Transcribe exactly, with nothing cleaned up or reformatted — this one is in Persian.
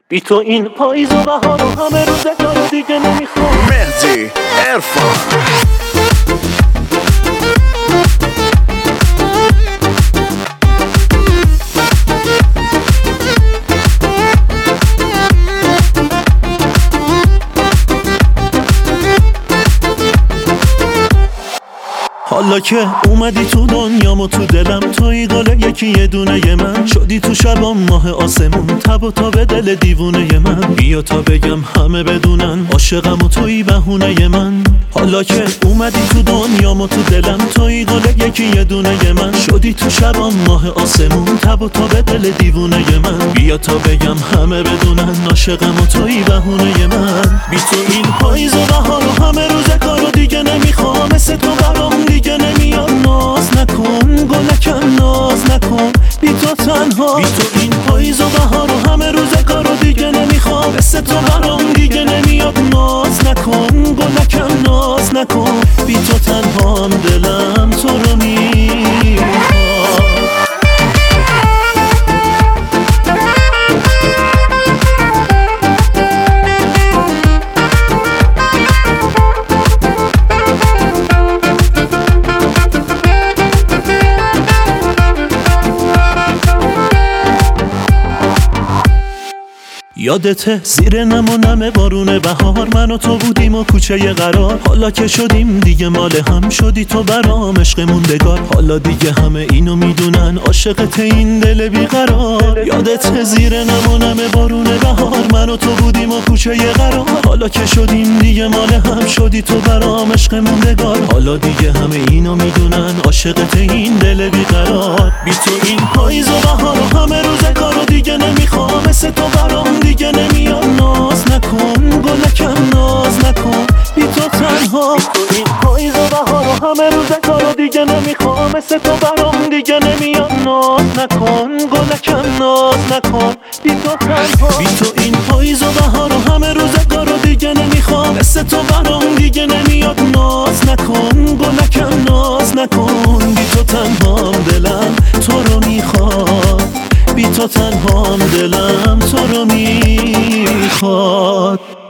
بی تو این پاییز و بهار و همه روزگار دیگه نمیخوام. مهدی عرفان. حالا که اومدی تو دنیام و تو دلم، توی گله یکی یه دونه من شدی، تو شبام ماه آسمون، تب و تاب دل دیوونه من. بیا تا بگم همه بدونن عاشقم و توی بهونه من. حالا که اومدی تو دنیام و تو دلم، توی گله یکی یه دونه من شدی، تو شبام ماه آسمون، تب و تاب دل دیوونه من. بیا تا بگم همه بدونن عاشقم و توی بهونه من. بی تو این پاییز و بهار و همه روزگارو دیگه نمیخوام، مثل تو برام دیگه نمیاد. ناز نکن گلکم، ناز نکن، بی تو تنها. بی تو این پاییز و بهار و همه روزگارو دیگه نمیخوام، مثل تو برام دیگه نمیاد. ناز نکن گلکم، ناز نکن، بی تو تنهام، دلم تو رو میخواد. یادته زیر نم و نم بارون بهار، من و تو بودیم و کوچه قرار. حالا که شدیم دیگه مال هم، شدی تو برام عشق موندگار. حالا دیگه همه اینو میدونن عاشقت این دل بیقرار. یادته زیر نم و نم بارون بهار، من و تو بودیم و کوچه قرار. حالا که شدیم دیگه مال هم، شدی تو برام عشق موندگار. حالا دیگه همه اینو میدونن عاشقت این دل بیقرار. بی تو این پاییز و بهار و همه روزگارو دیگه نمیخوام، مثل تو برام دیگه نمیاد. ناز نکن گلکم، ناز نکن، بی تو تنها. بی تو این پاییز و بهار و همه روزگارو دیگه نمیخوام، مثل تو برام دیگه نمیاد. ناز نکن گلکم، ناز نکن، بی تو تنها. بی تو این پاییز و بهار و همه روزگارو دیگه نمیخوام، مثل تو برام دیگه نمیاد. ناز نکن گلکم، ناز نکن، بی تو تنهام، دلم تو رو میخواد. بی تو تنهام، دلم تو رو میخواد.